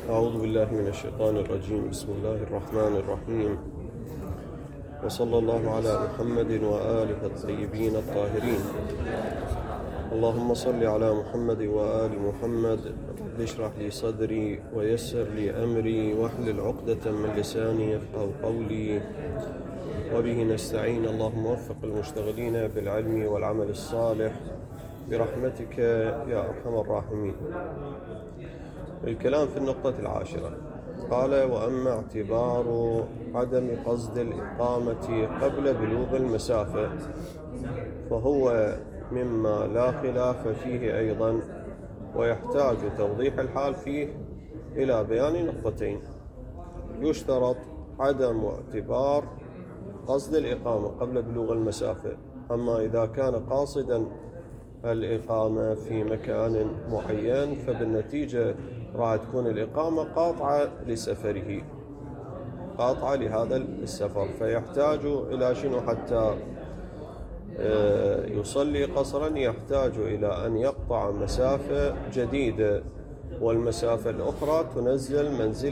أعوذ بالله من الشيطان الرجيم. بسم الله الرحمن الرحيم، وصلى الله على محمد وآله الطيبين الطاهرين. اللهم صل على محمد وآل محمد. رب اشرح لي صدري ويسر لي أمري واحلل عقدة من لساني يفقهوا قولي، وبه نستعين. اللهم وفق المشتغلين بالعلم والعمل الصالح برحمتك يا أرحم الراحمين. الكلام في النقطة العاشرة. قال: وأما اعتبار عدم قصد الإقامة قبل بلوغ المسافة فهو مما لا خلاف فيه أيضا، ويحتاج توضيح الحال فيه إلى بيان نقطتين. يشترط عدم اعتبار قصد الإقامة قبل بلوغ المسافة، أما إذا كان قاصدا الإقامة في مكان معين فبالنتيجة راح تكون الإقامة قاطعة لسفره، قاطعة لهذا السفر، فيحتاج إلى شنو حتى يصلي قصرا؟ يحتاج إلى أن يقطع مسافة جديدة، والمسافة الأخرى تنزل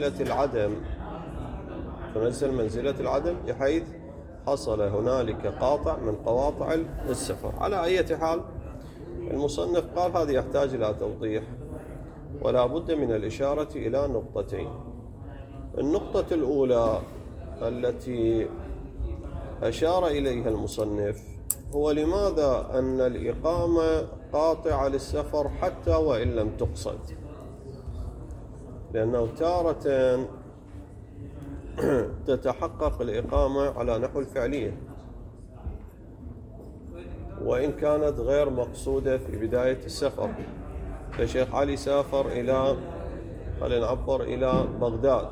منزلة العدم بحيث حصل هنالك قاطع من قواطع السفر. على أي حال المصنف قال هذا يحتاج إلى توضيح، ولا بد من الإشارة إلى نقطتين. النقطة الأولى التي أشار إليها المصنف هو لماذا أن الإقامة قاطعة للسفر حتى وإن لم تقصد، لأنه تارة تتحقق الإقامة على نحو الفعلية وإن كانت غير مقصودة في بداية السفر. فشيخ علي سافر إلى بغداد،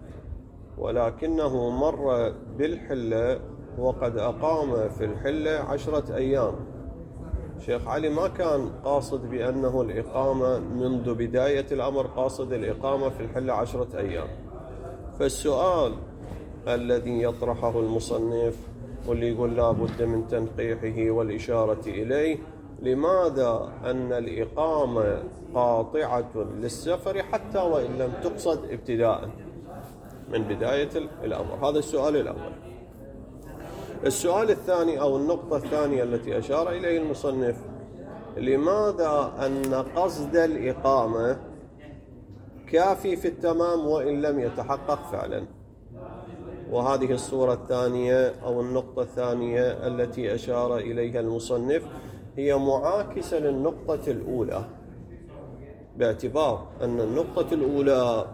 ولكنه مر بالحلة وقد أقام في الحلة 10 أيام. شيخ علي ما كان قاصد بأنه الإقامة منذ بداية الأمر، قاصد الإقامة في الحلة 10 أيام. فالسؤال الذي يطرحه المصنف واللي يقول لا بد من تنقيحه والإشارة إليه: لماذا أن الإقامة قاطعة للسفر حتى وإن لم تقصد ابتداء من بداية الأمر؟ هذا السؤال الأول. السؤال الثاني أو النقطة الثانية التي أشار إليه المصنف: لماذا أن قصد الإقامة كافي في التمام وإن لم يتحقق فعلا؟ وهذه الصورة الثانية أو النقطة الثانية التي أشار إليها المصنف هي معاكسة للنقطة الأولى، باعتبار أن النقطة الأولى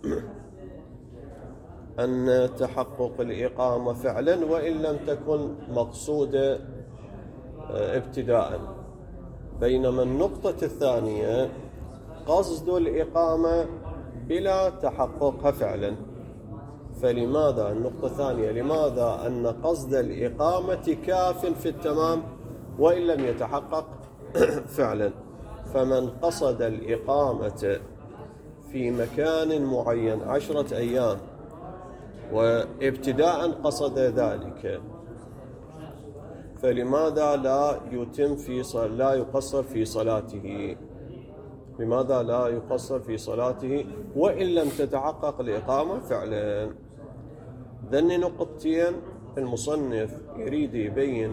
أن تحقق الإقامة فعلا وإن لم تكن مقصودة ابتداء، بينما النقطة الثانية قصد الإقامة بلا تحققها فعلا. فلماذا النقطة الثانية؟ لماذا أن قصد الإقامة كاف في التمام وإن لم يتحقق فعلا؟ فمن قصد الإقامة في مكان معين 10 أيام وابتداء قصد ذلك، فلماذا لا يقصر في صلاته؟ لماذا لا يقصر في صلاته وإن لم تتحقق الإقامة فعلا؟ ذن نقطتين المصنف يريد يبين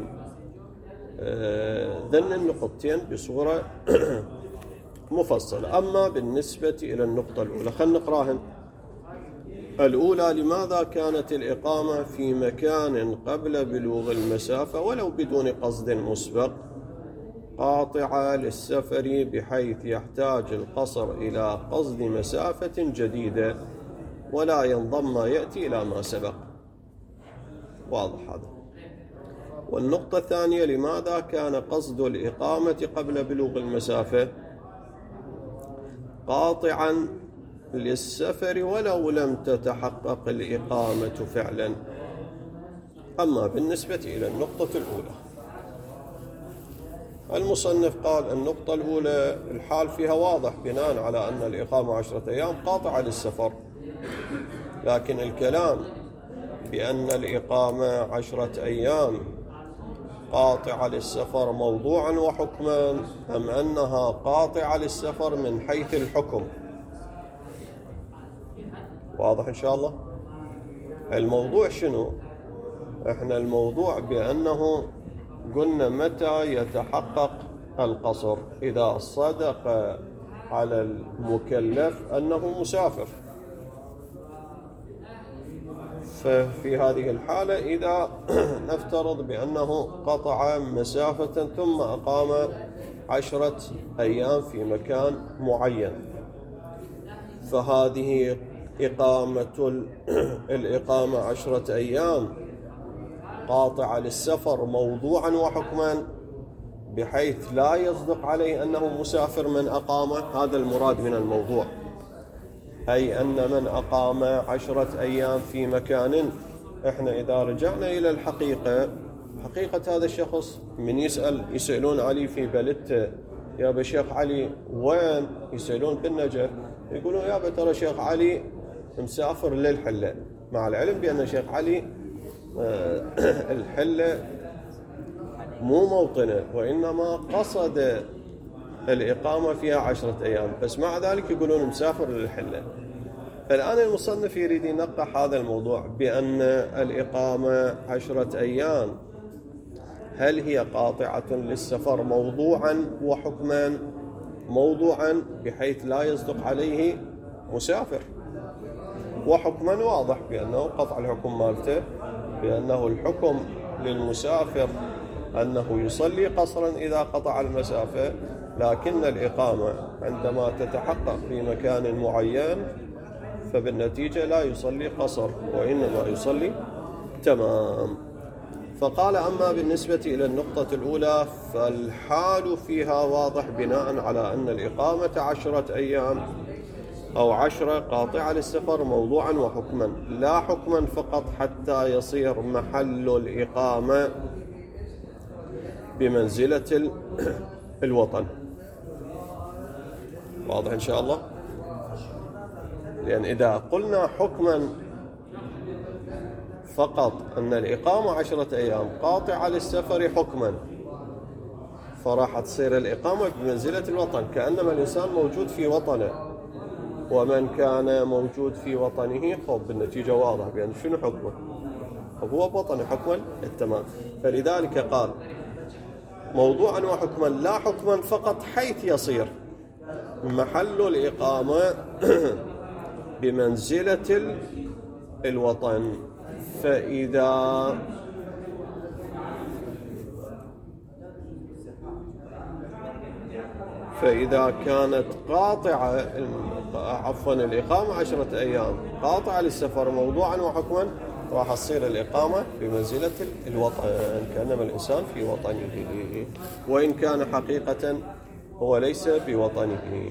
ذن النقطتين بصورة مفصلة. أما بالنسبة إلى النقطة الأولى خلينا نقراهن. الأولى: لماذا كانت الإقامة في مكان قبل بلوغ المسافة ولو بدون قصد مسبق قاطعة للسفر بحيث يحتاج القصر إلى قصد مسافة جديدة ولا ينضم ما يأتي إلى ما سبق؟ واضح هذا. والنقطة الثانية: لماذا كان قصد الإقامة قبل بلوغ المسافة قاطعا للسفر ولو لم تتحقق الإقامة فعلا؟ أما بالنسبة إلى النقطة الأولى المصنف قال النقطة الأولى الحال فيها واضح بناء على أن الإقامة 10 أيام قاطعة للسفر، لكن الكلام بأن الإقامة 10 أيام قاطعة للسفر موضوعا وحكما أم أنها قاطعة للسفر من حيث الحكم؟ واضح إن شاء الله؟ الموضوع شنو؟ إحنا الموضوع بأنه قلنا متى يتحقق القصر؟ إذا صدق على المكلف أنه مسافر. ففي هذه الحالة إذا نفترض بأنه قطع مسافة ثم أقام 10 أيام في مكان معين، فهذه الإقامة 10 أيام قاطعة للسفر موضوعا وحكما، بحيث لا يصدق عليه أنه مسافر من أقامه. هذا المراد من الموضوع، أي أن من أقام 10 أيام في مكان، إحنا إذا رجعنا إلى الحقيقة، حقيقة هذا الشخص من يسألون علي في بلدته، يا أبا شيخ علي وين؟ يسألون بالنجف، يقولون يا أبا ترى شيخ علي مسافر للحلة، مع العلم بأن شيخ علي الحلة مو موطنه، وإنما قصد الإقامة فيها 10 أيام، بس مع ذلك يقولون مسافر للحلة. الآن المصنف يريد ينقح هذا الموضوع بأن الإقامة 10 أيام هل هي قاطعة للسفر موضوعا وحكما؟ موضوعا بحيث لا يصدق عليه مسافر، وحكما واضح بأنه قطع الحكم مالته، بأنه الحكم للمسافر أنه يصلي قصرا إذا قطع المسافة، لكن الإقامة عندما تتحقق في مكان معين فبالنتيجة لا يصلي قصر وإنما يصلي تمام. فقال أما بالنسبة إلى النقطة الأولى فالحال فيها واضح بناء على أن الإقامة 10 أيام أو 10 قاطعة للسفر موضوعا وحكما، لا حكما فقط حتى يصير محل الإقامة بمنزلة الوطن. واضح إن شاء الله؟ لأن إذا قلنا حكما فقط أن الإقامة 10 أيام قاطعة للسفر حكما، فراح تصير الإقامة بمنزلة الوطن، كأنما الإنسان موجود في وطنه، ومن كان موجود في وطنه خب بالنتيجة واضح بأن شنو حكمه؟ هو بوطنه حكما التمام. فلذلك قال موضوعا وحكما لا حكما فقط حيث يصير محل الإقامة بمنزلة الوطن. فإذا كانت قاطعة الإقامة 10 أيام قاطعة للسفر موضوعا وحكما، راح تصير الإقامة بمنزلة الوطن، كأنما الإنسان في وطنه، وإن كان حقيقة هو ليس بوطنه.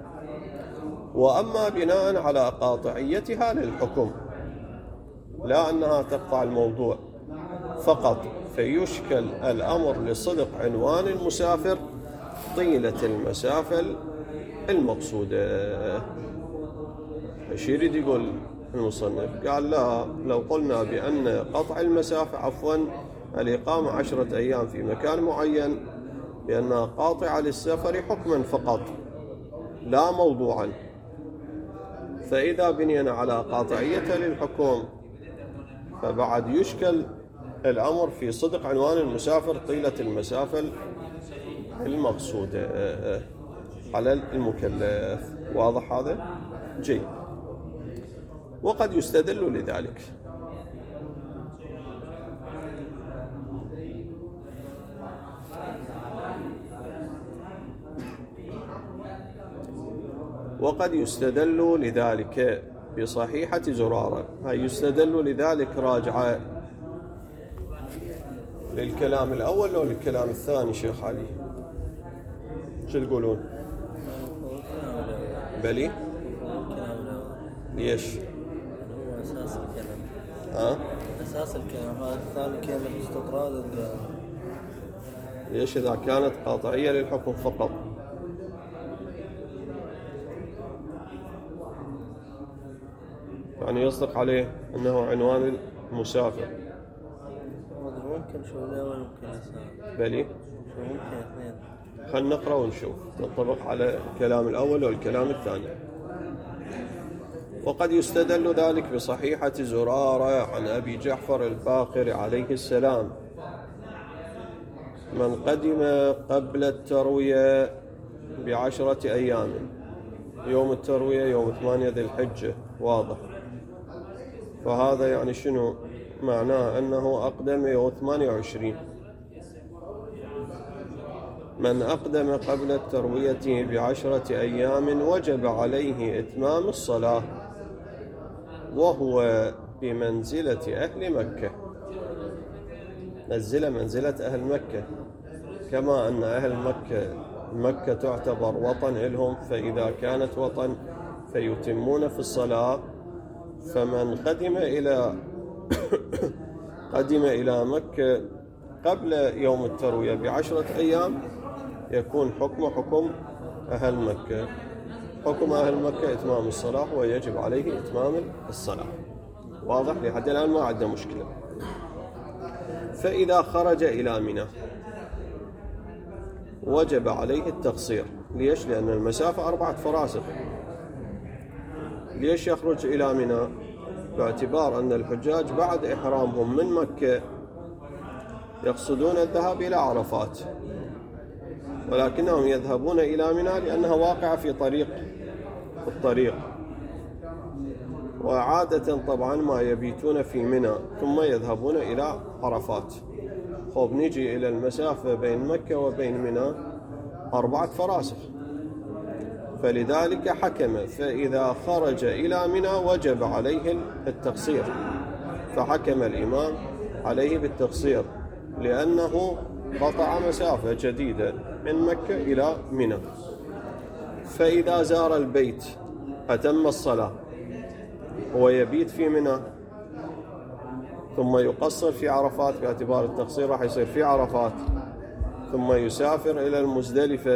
وأما بناء على قاطعيتها للحكم، لا أنها تقطع الموضوع فقط، فيشكل الأمر لصدق عنوان المسافر طيلة المسافة المقصودة. ايش يريد يقول المصنف؟ قال لا، لو قلنا بأن قطع المسافة الإقامة 10 أيام في مكان معين بأنها قاطعة للسفر حكما فقط لا موضوعا، فإذا بنينا على قاطعية للحكم فبعد يشكل الأمر في صدق عنوان المسافر طيلة المسافة المقصودة على المكلف. واضح هذا؟ جيد. وقد يستدل لذلك بصحيحة زرارة. هاي يستدل لذلك راجعة للكلام الأول أو للكلام الثاني شيخ علي؟ شو تقولون؟ بلي؟ ليش؟ هو أساس الكلام. أساس الكلام هذا الثاني كلمة استطراد. ليش إذا كانت قاطعية للحكم فقط؟ يعني يصدق عليه أنه عنوان المسافر. ممكن شو الأول ممكن يسار. بلي؟ شو ممكن اثنين. خلنا نقرأ ونشوف تنطبق على الكلام الأول والكلام الثاني. وقد يستدل ذلك بصحيحة زرارة عن أبي جعفر الباقر عليه السلام: من قدم قبل التروية ب10 أيام، يوم التروية يوم 8 ذي الحجة، واضح. فهذا يعني شنو معناه؟ أنه أقدم يوم 28. من أقدم قبل التروية ب10 أيام وجب عليه إتمام الصلاة، وهو بمنزلة أهل مكة، منزلة أهل مكة، كما أن أهل مكة تعتبر وطن لهم، فإذا كانت وطن فيتمون في الصلاة. فمن قدم إلى مكة قبل يوم التروية ب10 أيام يكون حكم أهل مكة. حكم أهل مكة إتمام الصلاة، ويجب عليه إتمام الصلاة، واضح. لحد الآن ما عندنا مشكلة. فإذا خرج إلى منى وجب عليه التقصير. ليش؟ لأن المسافة 4 فراسخ. ليش يخرج إلى منى؟ باعتبار أن الحجاج بعد إحرامهم من مكة يقصدون الذهاب إلى عرفات، ولكنهم يذهبون إلى منى لأنها واقعة في الطريق، وعادة طبعا ما يبيتون في منى ثم يذهبون إلى عرفات. نيجي إلى المسافة بين مكة وبين منى 4 فراسخ، فلذلك حكم. فإذا خرج إلى منى وجب عليه التقصير، فحكم الإمام عليه بالتقصير لأنه قطع مسافة جديدة من مكة إلى منى. فإذا زار البيت أتم الصلاة ويبيت في منى ثم يقصر في عرفات، باعتبار التقصير راح يصير في عرفات، ثم يسافر إلى المزدلفة،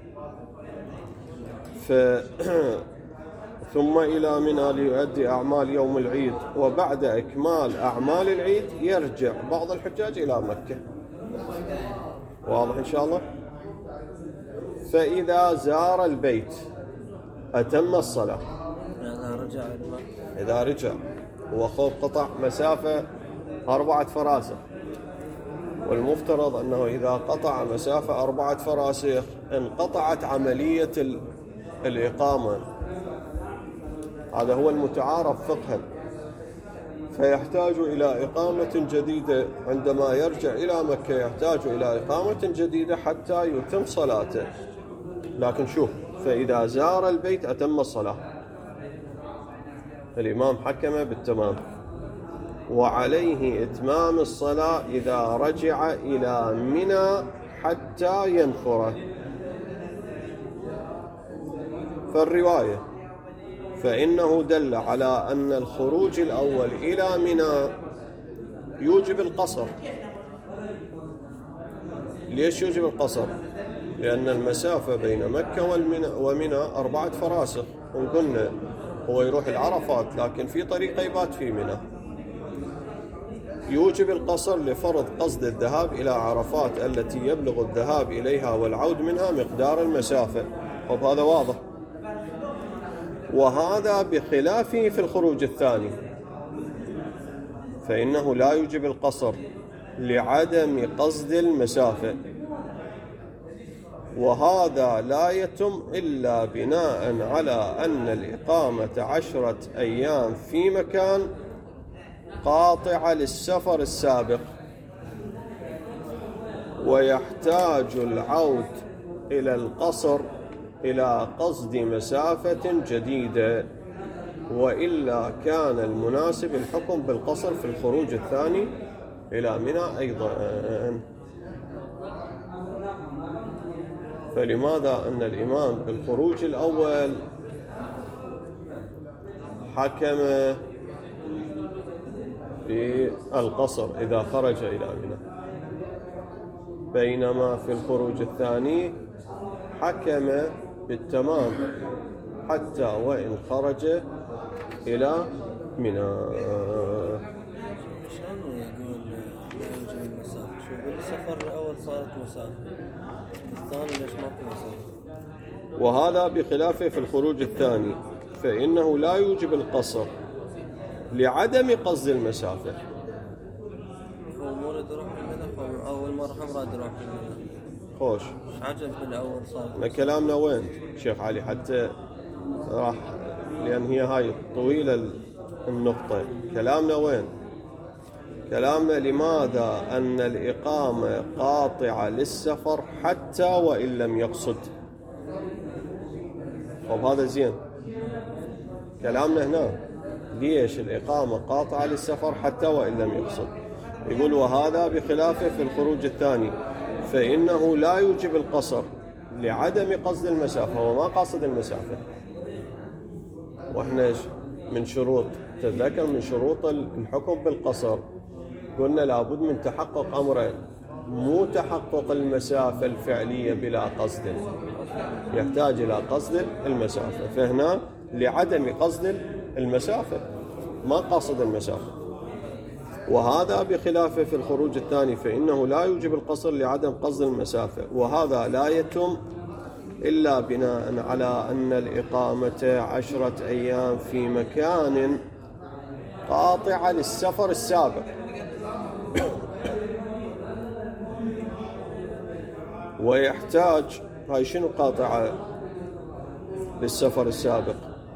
ثم إلى منى ليؤدي أعمال يوم العيد، وبعد إكمال أعمال العيد يرجع بعض الحجاج إلى مكة. واضح إن شاء الله؟ فإذا زار البيت أتم الصلاة. إذا رجع وخوف قطع مسافة 4 فراسخ، والمفترض أنه إذا قطع مسافة 4 فراسخ انقطعت عملية الإقامة. هذا هو المتعارف فقها، فيحتاج إلى إقامة جديدة. عندما يرجع إلى مكة يحتاج إلى إقامة جديدة حتى يتم صلاته. لكن شوف، فإذا زار البيت أتم الصلاة، الإمام حكم بالتمام، وعليه إتمام الصلاة إذا رجع إلى منى حتى ينفره. فالرواية فإنه دل على أن الخروج الأول إلى منى يوجب القصر. ليش يوجب القصر؟ لأن المسافة بين مكة ومنى 4 فراسخ، وقلنا هو يروح العرفات لكن في طريق يبات في منى. يوجب القصر لفرض قصد الذهاب إلى عرفات التي يبلغ الذهاب إليها والعود منها مقدار المسافة. وهذا واضح. وهذا بخلافه في الخروج الثاني، فإنه لا يوجب القصر لعدم قصد المسافة، وهذا لا يتم إلا بناء على أن الإقامة 10 أيام في مكان قاطعة للسفر السابق، ويحتاج العود إلى القصر إلى قصد مسافة جديدة، وإلا كان المناسب الحكم بالقصر في الخروج الثاني إلى منى أيضا. فلماذا أن الإمام بالخروج الأول حكم بالقصر إذا خرج إلى منى، بينما في الخروج الثاني حكم بالتمام حتى وإن خرج إلى منى. شلون يقول لا يوجد المسافة؟ شوف السفر الأول صارت مسافة، الثاني ليش ماكو مسافة؟ وهذا بخلافه في الخروج الثاني، فإنه لا يوجب القصر لعدم قصد المسافة. هو مورد يروح المدى أول مرة مراد يروح المدى. خوش عجب بالأول صار. كلامنا وين شيخ علي؟ حتى راح لأن هي هاي طويلة النقطة. كلامنا وين؟ كلامنا لماذا أن الإقامة قاطعة للسفر حتى وإن لم يقصد. طب هذا زين. كلامنا هنا ليش الإقامة قاطعة للسفر حتى وإن لم يقصد؟ يقول وهذا بخلافه في الخروج الثاني فإنه لا يوجب القصر لعدم قصد المسافة. وما قاصد المسافة. وإحنا من شروط تذكر من شروط الحكم بالقصر قلنا لابد من تحقق أمرين: مو تحقق المسافة الفعلية بلا قصد، يحتاج إلى قصد المسافة. فهنا لعدم قصد المسافة، ما قاصد المسافة. وهذا بخلافه في الخروج الثاني فإنه لا يوجب القصر لعدم قصد المسافة. وهذا لا يتم إلا بناء على أن الإقامة 10 أيام في مكان قاطعة للسفر السابق. ويحتاج هاي شنو قاطعة للسفر السابق؟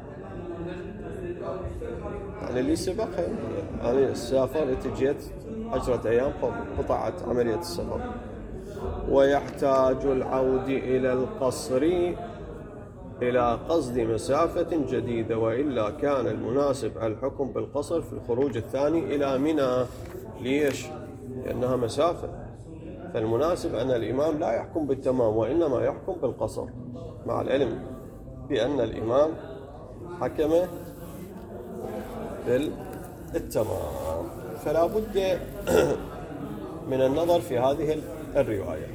يعني اللي سبقها يعني السافر اتجيت 10 أيام قطعت عملية السفر. ويحتاج العود إلى القصر إلى قصد مسافة جديدة، وإلا كان المناسب الحكم بالقصر في الخروج الثاني إلى منى. ليش؟ لأنها مسافة. فالمناسب أن الإمام لا يحكم بالتمام وإنما يحكم بالقصر، مع العلم بأن الإمام حكم بالتمام. فلا بد من النظر في هذه الرواية.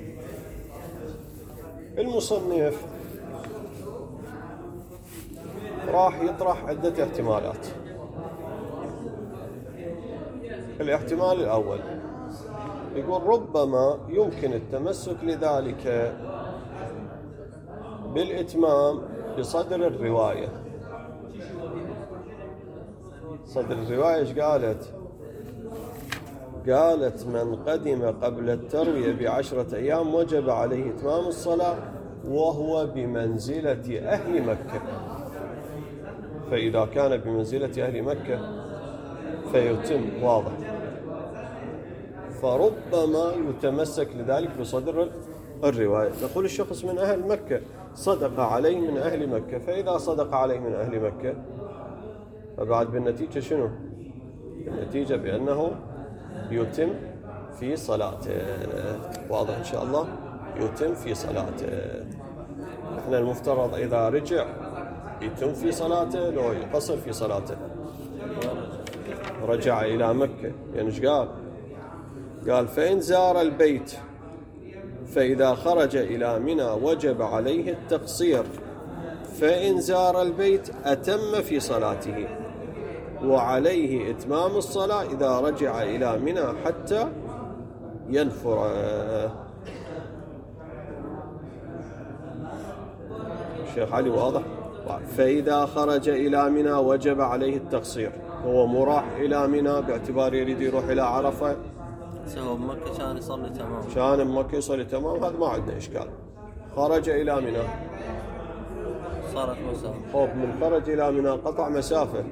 المصنف راح يطرح عدة احتمالات. الاحتمال الأول يقول ربما يمكن التمسك لذلك بالإتمام بصدر الرواية. صدر الرواية ايش قالت؟ قالت من قدم قبل التروية ب10 أيام وجب عليه إتمام الصلاة وهو بمنزلة أهل مكة. فإذا كان بمنزلة أهل مكة فيتم، واضح. فربما يتمسك لذلك بصدر الرواية. نقول الشخص من أهل مكة صدق عليه من أهل مكة، فإذا صدق عليه من أهل مكة فبعد بالنتيجة شنو؟ النتيجة بأنه يتم في صلاته. واضح إن شاء الله؟ يتم في صلاته. احنا المفترض إذا رجع يتم في صلاته لو يقصر في صلاته. رجع إلى مكة يعني ايش قال؟ قال فإن زار البيت فإذا خرج إلى منى وجب عليه التقصير، فإن زار البيت أتم في صلاته وعليه إتمام الصلاة إذا رجع إلى منى حتى ينفر. الشيخ علي واضح؟ فإذا خرج إلى منى وجب عليه التقصير. هو مراح إلى منى باعتبار يريد يروح إلى عرفة، سوى بمكة كان يصلي تمام، كان بمكة يصلي تمام، هذا ما عندنا إشكال. خرج إلى منى صارت مسافة. خوف من خرج إلى منى قطع مسافة.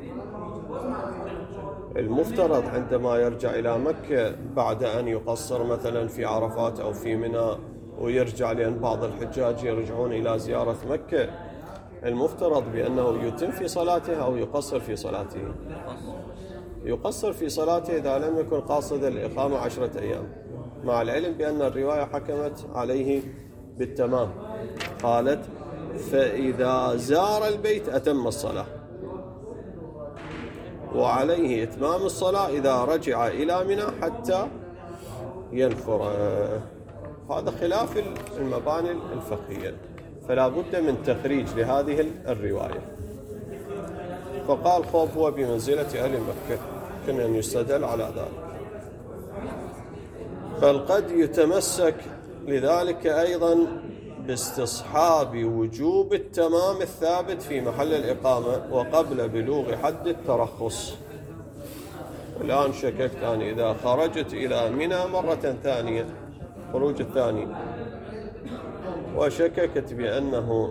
المفترض عندما يرجع إلى مكة بعد أن يقصر مثلا في عرفات أو في منى ويرجع، لأن بعض الحجاج يرجعون إلى زيارة مكة، المفترض بأنه يتم في صلاته أو يقصر في صلاته. يقصر في صلاته إذا لم يكن قاصد الإقامة 10 أيام، مع العلم بأن الرواية حكمت عليه بالتمام. قالت فإذا زار البيت أتم الصلاة وعليه إتمام الصلاة إذا رجع إلى منى حتى ينفر. هذا خلاف المباني الفقهية، فلا بد من تخريج لهذه الرواية. فقال خوف هو بمنزلة أهل مكة، يمكن أن يستدل على ذلك. بل قد يتمسك لذلك أيضا باستصحاب وجوب التمام الثابت في محل الإقامة وقبل بلوغ حد الترخص. الآن شككت أنا إذا خرجت إلى منى مرة ثانية، خروج الثاني، وشككت بأنه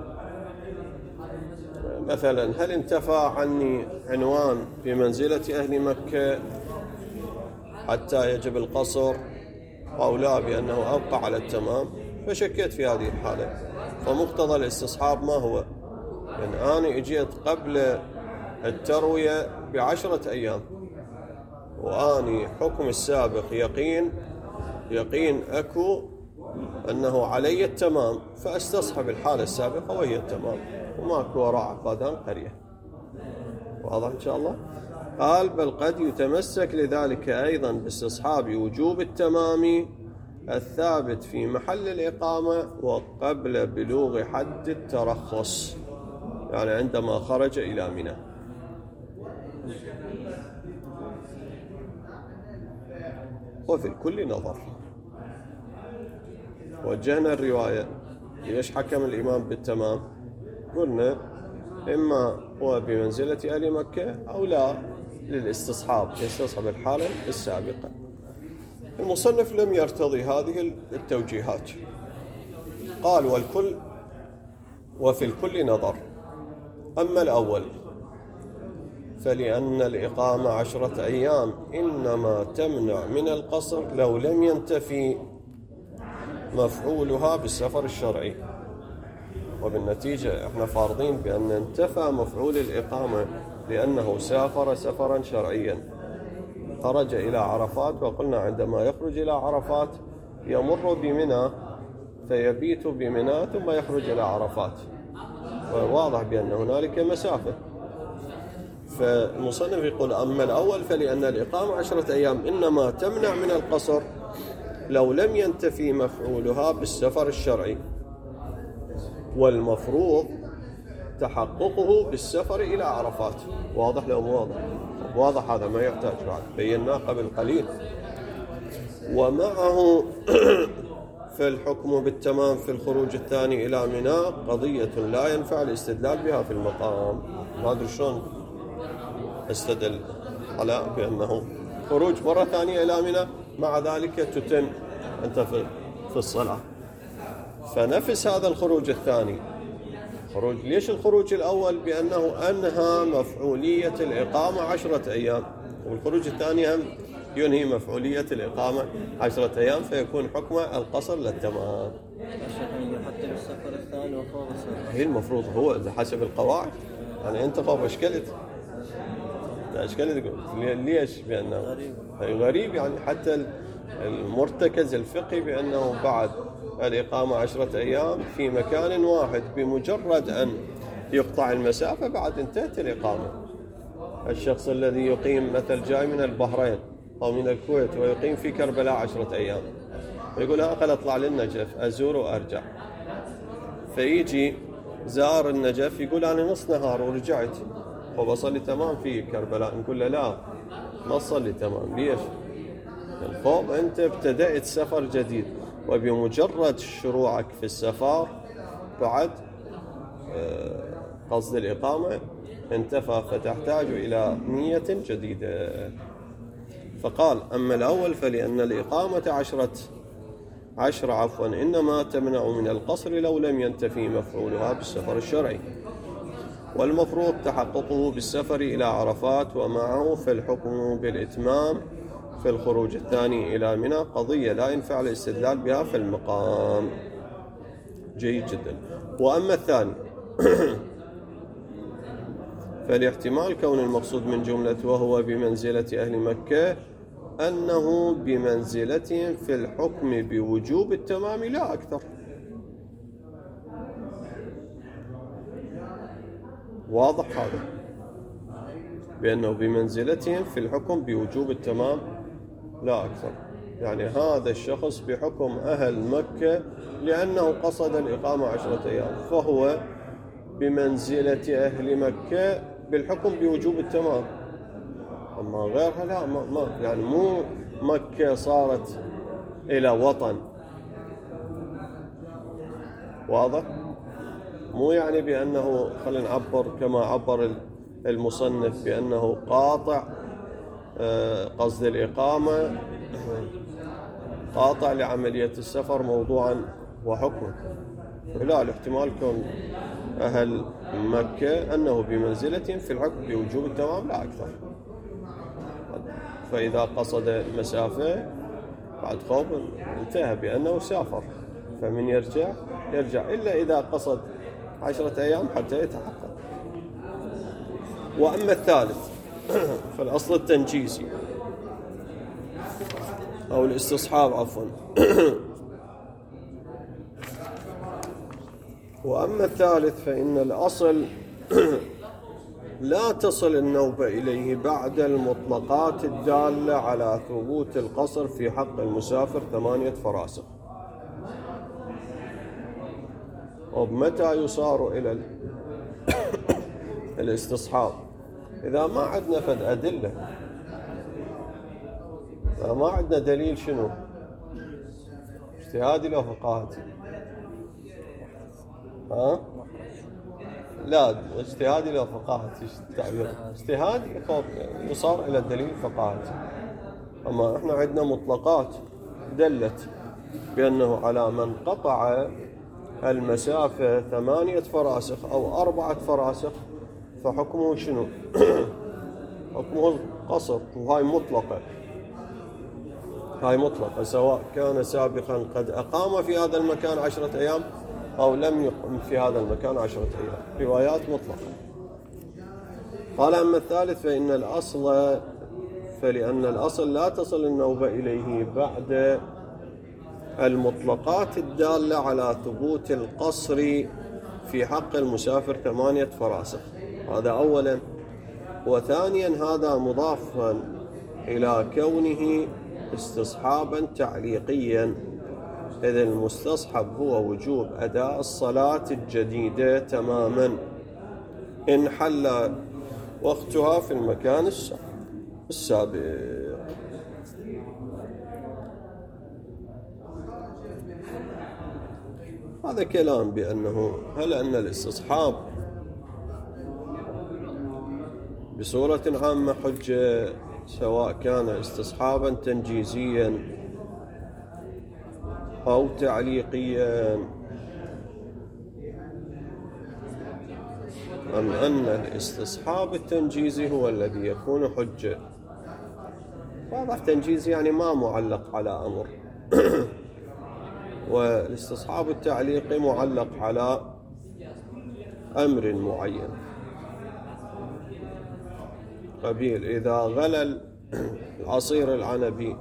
مثلا هل انتفى عني عنوان بمنزلة أهل مكة حتى يجب القصر أو لا، بأنه أبقى على التمام، فشكيت في هذه الحالة. فمقتضى الاستصحاب ما هو؟ يعني أنا اجيت قبل التروية ب10 أيام، وأني حكم السابق يقين أكو أنه علي التمام، فأستصحب الحالة السابقة وهي التمام، وماكو وراء عقادان قرية. واضح إن شاء الله؟ قال بل قد يتمسك لذلك أيضا باستصحاب وجوب التمام الثابت في محل الإقامة وقبل بلوغ حد الترخص، يعني عندما خرج إلى منى. وفي الكل نظر. وجهنا الرواية ليش حكم الإمام بالتمام؟ قلنا إما هو بمنزلة أهل مكة أو لا، للاستصحاب، يستصحب الحالة السابقة. المصنف لم يرتضي هذه التوجيهات، قال والكل وفي الكل نظر. أما الأول فلأن الإقامة 10 أيام إنما تمنع من القصر لو لم ينتفي مفعولها بالسفر الشرعي، وبالنتيجة احنا فارضين بأن انتفى مفعول الإقامة لأنه سافر سفرا شرعيا، خرج إلى عرفات، وقلنا عندما يخرج إلى عرفات يمر بمنى فيبيت بمنى ثم يخرج إلى عرفات، وواضح بأن هنالك مسافة. فالمصنف يقول أما الأول فلأن الإقامة 10 أيام إنما تمنع من القصر لو لم ينتفي مفعولها بالسفر الشرعي، والمفروض تحققه بالسفر إلى عرفات. واضح لو مو واضح؟ واضح، هذا ما يحتاج بعد، بيناه قبل قليل. ومعه فالحكم بالتمام في الخروج الثاني إلى منى قضية لا ينفع الاستدلال بها في المقام. ما أدري شلون استدل على بأنه خروج مرة ثانية إلى منى مع ذلك تتم أنت في الصلاة. فنفس هذا الخروج الثاني خروج. ليش الخروج الأول؟ بأنه أنهى مفعولية الإقامة 10 أيام، والخروج الثاني هم ينهي مفعولية الإقامة 10 أيام، فيكون حكم القصر للتمام. حتى بالسفر الثاني وفوق السفر هي المفروض هو حسب القواعد. يعني أنت خاف أشكلت ليش؟ بأنه غريب، يعني حتى المرتكز الفقهي بأنه بعد الإقامة 10 أيام في مكان واحد بمجرد أن يقطع المسافة بعد انتهت الإقامة. الشخص الذي يقيم مثل جاي من البحرين أو من الكويت ويقيم في كربلاء 10 أيام، ويقول خل أطلع للنجف أزور وأرجع، فيجي زار النجف يقول أنا نص نهار ورجعت وبصلي تمام في كربلاء. نقول له لا، ما صلي تمام. ليش؟ الخوف أنت ابتدأت سفر جديد، وبمجرد شروعك في السفر بعد قصد الإقامة انتفى، فتحتاج إلى نية جديدة. فقال أما الأول فلأن الإقامة 10 إنما تمنع من القصر لو لم ينتفي مفعولها بالسفر الشرعي، والمفروض تحققه بالسفر إلى عرفات، ومعه فالحكم بالإتمام في الخروج الثاني إلى منى قضية لا ينفع الاستدلال بها في المقام. جيد جدا. وأما الثاني فالاحتمال كون المقصود من جملة وهو بمنزلة أهل مكة أنه بمنزلتهم في الحكم بوجوب التمام لا أكثر. واضح هذا، بأنه بمنزلتهم في الحكم بوجوب التمام لا أكثر. يعني هذا الشخص بحكم أهل مكة لأنه قصد الإقامة 10 أيام، فهو بمنزلة أهل مكة بالحكم بوجوب التمام. أما غيرها لا، ما يعني مو مكة صارت إلى وطن واضح؟ مو يعني بأنه خلينا نعبر كما عبر المصنف بأنه قاطع، قصد الإقامة قاطع لعملية السفر موضوعا وحكما. لا، الاحتمال كون أهل مكة أنه بمنزلة في الحكم بوجوب التمام لا أكثر. فإذا قصد مسافة بعد خوف انتهى بأنه سافر، فمن يرجع إلا إذا قصد 10 أيام حتى يتحقق. وأما الثالث فالأصل التنجيزي أو الاستصحاب عفوا. وأما الثالث فإن الأصل لا تصل النوبة إليه بعد المطلقات الدالة على ثبوت القصر في حق المسافر 8 فراسخ. ومتى يصار إلى الاستصحاب؟ إذا ما عندنا فد أدلة، إذا ما عندنا دليل شنو؟ اجتهادي لو فقاهتي؟ لا، اجتهادي لو فقاهتي التعبير اجتهادي يصار إلى الدليل فقاهتي. أما إحنا عندنا مطلقات دلت بأنه على من قطع المسافة 8 فراسخ أو 4 فراسخ فحكمه شنو؟ حكمه القصر. وهاي مطلقة سواء كان سابقا قد أقام في هذا المكان 10 أيام أو لم يقم في هذا المكان 10 أيام، روايات مطلقة. قال أما الثالث فلأن الأصل لا تصل النوبة إليه بعد المطلقات الدالة على ثبوت القصر في حق المسافر 8 فراسخ. هذا أولا. وثانيا هذا مضافا إلى كونه استصحابا تعليقيا، إذ المستصحب هو وجوب أداء الصلاة الجديدة تماما إن حل وقتها في المكان السابق. هذا كلام بأنه هل أن الاستصحاب بصورة عامة حجة سواء كان استصحابا تنجيزيا أو تعليقيا، أم أن الاستصحاب التنجيزي هو الذي يكون حجة؟ واضح تنجيزي يعني ما معلق على أمر والاستصحاب التعليقي معلق على أمر معين. قبيل إذا غلى العصير العنبي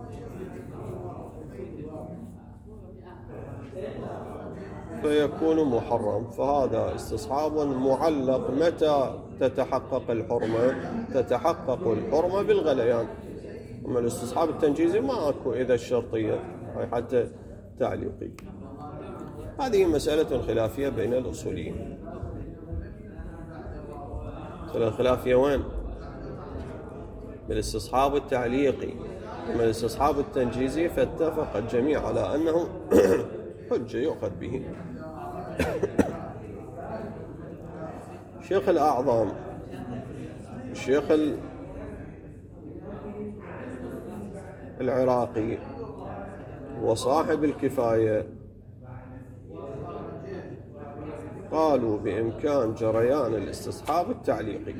فيكون محرم، فهذا استصحاب معلق. متى تتحقق الحرمة؟ تتحقق الحرمة بالغليان. أما الاستصحاب التنجيزي ما أكو إذا الشرطية هاي حتى تعليقي. هذه مسألة خلافية بين الأصوليين. الخلافية وين؟ بالاستصحاب التعليقي. أما الاستصحاب التنجيزي فاتفق الجميع على أنه حجة يؤخذ به. شيخ الأعظم الشيخ العراقي وصاحب الكفاية قالوا بإمكان جريان الاستصحاب التعليقي.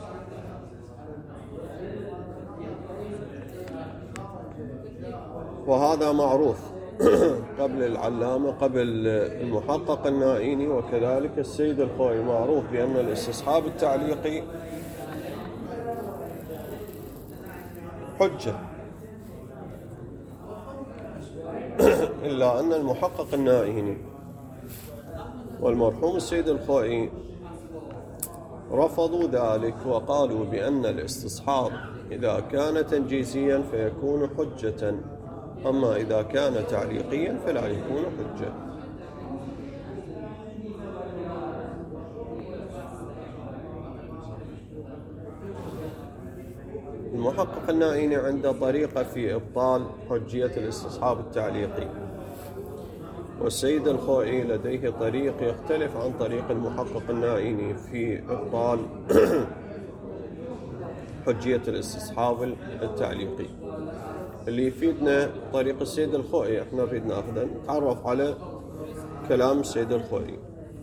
وهذا معروف قبل العلامة، قبل المحقق النائيني وكذلك السيد الخوئي، معروف بأن الاستصحاب التعليقي حجة، إلا أن المحقق النائيني والمرحوم السيد الخوئي رفضوا ذلك وقالوا بأن الاستصحاب إذا كان تنجيزيا فيكون حجة، أما إذا كان تعليقيا فلا يكون حجة. المحقق النائيني عنده طريقة في إبطال حجية الاستصحاب التعليقي، والسيد الخوئي لديه طريق يختلف عن طريق المحقق النائيني في إبطال حجية الاستصحاب التعليقي. اللي يفيدنا طريق السيد الخوئي، احنا نريد ناخذه نتعرف على كلام السيد الخوئي.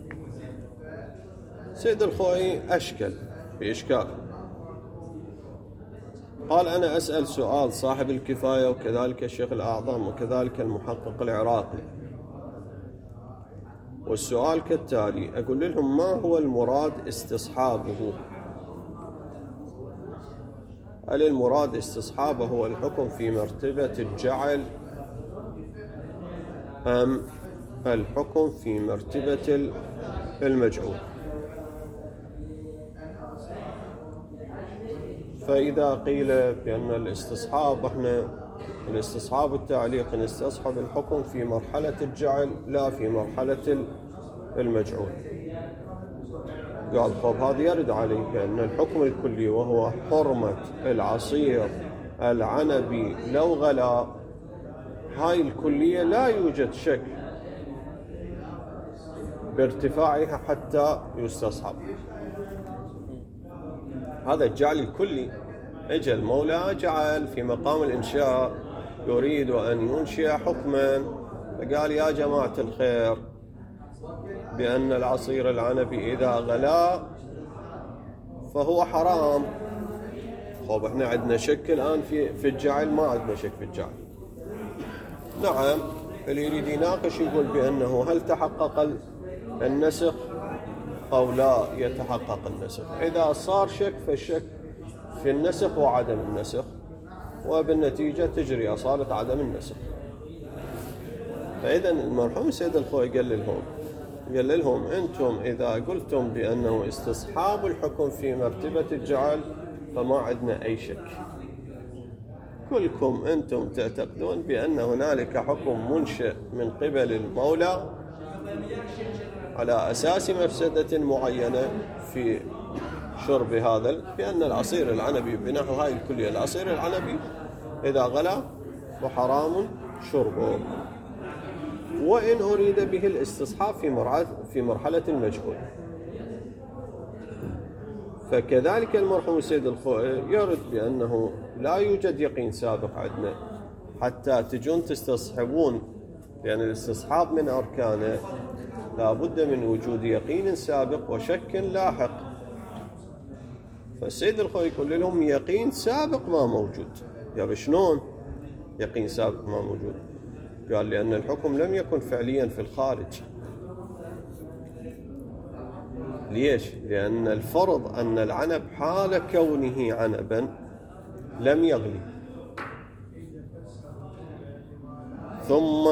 السيد الخوئي أشكل بإشكال، قال: أنا أسأل سؤال صاحب الكفاية وكذلك الشيخ الأعظم وكذلك المحقق العراقي، والسؤال كالتالي: أقول لهم ما هو المراد استصحابه؟ هل المراد استصحابه هو الحكم في مرتبة الجعل أم الحكم في مرتبة المجعول؟ فإذا قيل بأن الاستصحاب التعليق نستصحب الحكم في مرحلة الجعل لا في مرحلة المجعول، قال: طب هذا يرد عليه بأن الحكم الكلي وهو حرمة العصير العنبي لو غلا، هاي الكلية لا يوجد شك بارتفاعها حتى يستصحب. هذا الجعل الكلي، اجى المولى جعل في مقام الإنشاء يريد أن ينشئ حكما، فقال: يا جماعة الخير بأن العصير العنبي إذا غلا فهو حرام. طب احنا عندنا شك الآن في الجعل؟ ما عندنا شك في الجعل. نعم، اللي يريد يناقش يقول بأنه هل تحقق النسخ أو لا يتحقق النسخ. إذا صار شك فالشك في النسخ وعدم النسخ، وبالنتيجة تجري أصالة عدم النسخ. فإذا المرحوم السيد الخوئي قال لهم أنتم إذا قلتم بأنه استصحاب الحكم في مرتبة الجعل فما عندنا أي شك، كلكم أنتم تعتقدون بأن هنالك حكم منشئ من قبل المولى على أساس مفسدة معينة في شرب هذا، بأن العصير العنبي بنحو هاي الكلية العصير العنبي إذا غلا فحرام شربه، وإن أريد به الاستصحاب في مرحلة المجهول. فكذلك المرحوم السيد الخوئي يرد بأنه لا يوجد يقين سابق عندنا حتى تجون تستصحبون، لأن الاستصحاب من أركانه لا بد من وجود يقين سابق وشك لاحق. فالسيد الخوئي يقول لهم يقين سابق ما موجود. يا شلون يقين سابق ما موجود؟ قال: لأن الحكم لم يكن فعليا في الخارج. ليش؟ لأن الفرض أن العنب حال كونه عنبا لم يغلي، ثم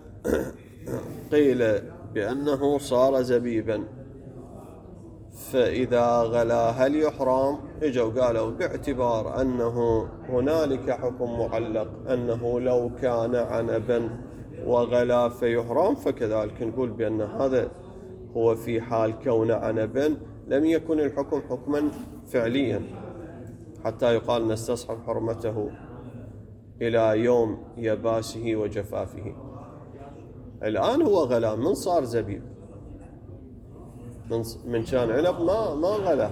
قيل بأنه صار زبيبا، فإذا غلا هل يحرم؟ اجوا قالوا باعتبار أنه هنالك حكم معلق أنه لو كان عنبا وغلا فيحرم، فكذلك نقول بأن هذا هو في حال كون عنبا لم يكن الحكم حكما فعليا حتى يقال نستصحب حرمته إلى يوم يباسه وجفافه. الآن هو غلا، من صار زبيب؟ من كان عنب ما غلا،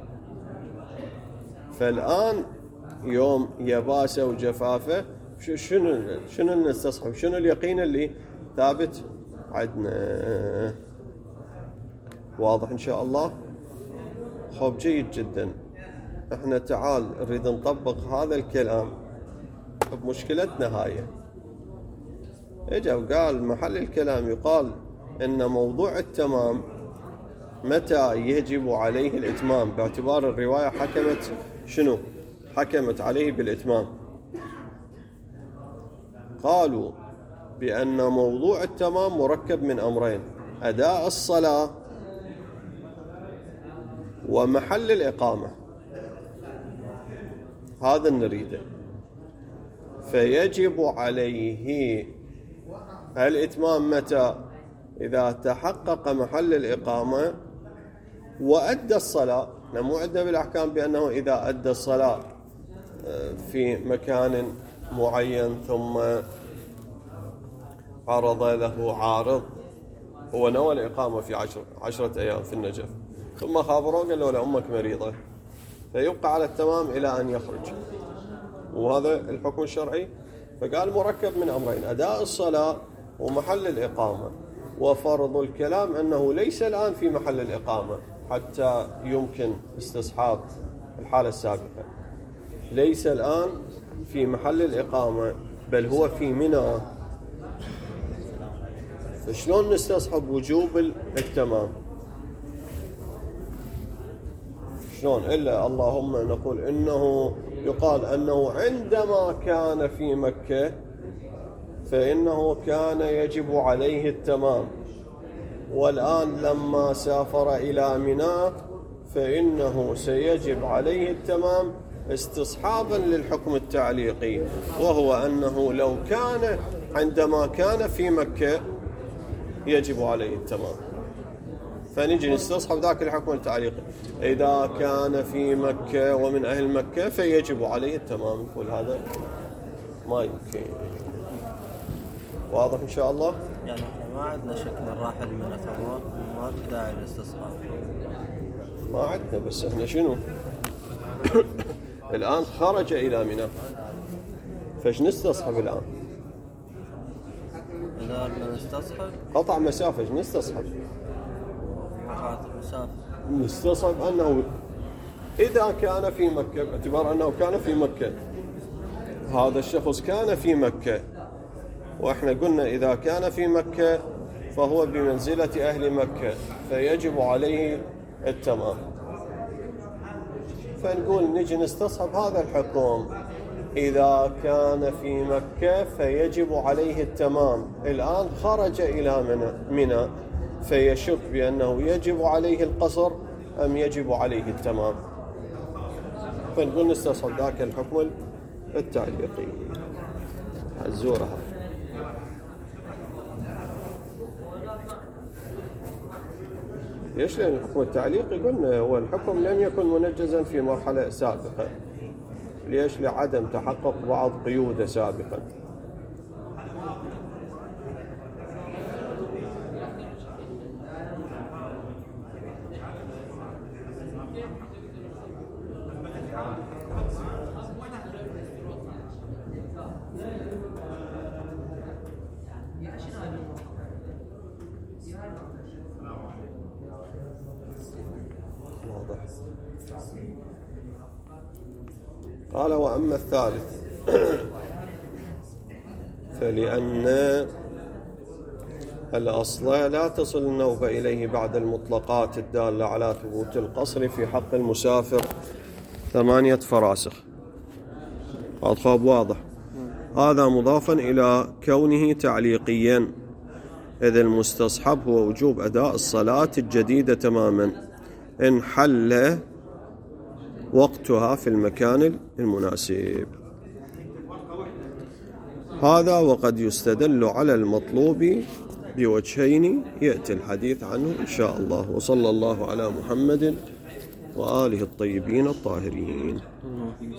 فالآن يوم يباسه وجفافه شنو نستصحب؟ شنو اليقين اللي ثابت عندنا؟ واضح إن شاء الله؟ خب جيد جدا. احنا تعال نريد نطبق هذا الكلام بمشكلتنا هاي. اجا وقال محل الكلام يقال ان موضوع التمام متى يجب عليه الاتمام، باعتبار الرواية حكمت شنو؟ حكمت عليه بالاتمام. قالوا بأن موضوع التمام مركب من أمرين: أداء الصلاة ومحل الإقامة. هذا نريده. فيجب عليه الإتمام متى؟ إذا تحقق محل الإقامة وأدى الصلاة. مو عندنا بالأحكام بأنه إذا أدى الصلاة في مكان معين ثم عرض له عارض، هو نوى الإقامة في 10 أيام في النجف، ثم خابروه قال له أمك مريضة، فيبقى على التمام إلى أن يخرج، وهذا الحكم الشرعي. فقال مركب من أمرين: أداء الصلاة ومحل الإقامة. وفرض الكلام أنه ليس الآن في محل الإقامة حتى يمكن استصحاب الحالة السابقة، ليس الآن في محل الإقامة بل هو في منى. فشلون نستصحب وجوب التمام؟ شلون؟ إلا اللهم نقول إنه يقال أنه عندما كان في مكة فإنه كان يجب عليه التمام، والآن لما سافر إلى منى فإنه سيجب عليه التمام استصحابا للحكم التعليقي، وهو أنه لو كان عندما كان في مكة يجب عليه التمام. فنجي نستصحب ذاك الحكم التعليقي: إذا كان في مكة ومن أهل مكة فيجب عليه التمام. يقول هذا ما يمكن. واضح إن شاء الله؟ يعني ما عندنا شك من الراحل من الثروة، ما في داعي للاستصحاب. ما عندنا، بس احنا شنو؟ الآن خرج إلى منى، فايش نستصحب الآن؟ إذا نستصحب قطع مسافة، ايش نستصحب؟ قطع مسافة. نستصحب أنه إذا كان في مكة، باعتبار أنه كان في مكة، هذا الشخص كان في مكة، وإحنا قلنا إذا كان في مكة فهو بمنزلة أهل مكة فيجب عليه التمام. فنقول نجي نستصحب هذا الحكم: إذا كان في مكة فيجب عليه التمام. الآن خرج إلى منى فيشك بأنه يجب عليه القصر أم يجب عليه التمام. فنقول نستصحب ذاك الحكم التعليقي. الزورها ليش؟ لأن الحكم التعليقي قلنا هو الحكم لم يكن منجزا في مرحلة سابقة. ليش؟ لعدم تحقق بعض قيوده سابقا. قال: وأما الثالث فلأن الأصل لا تصل النوبة إليه بعد المطلقات الدالة على ثبوت القصر في حق المسافر 8 فراسخ. هذا واضح. هذا مضافا إلى كونه تعليقيا، إذ المستصحب هو وجوب أداء الصلاة الجديدة تماما إن حل وقتها في المكان المناسب. هذا وقد يستدل على المطلوب بوجهين يأتي الحديث عنه إن شاء الله. وصلى الله على محمد وآله الطيبين الطاهرين.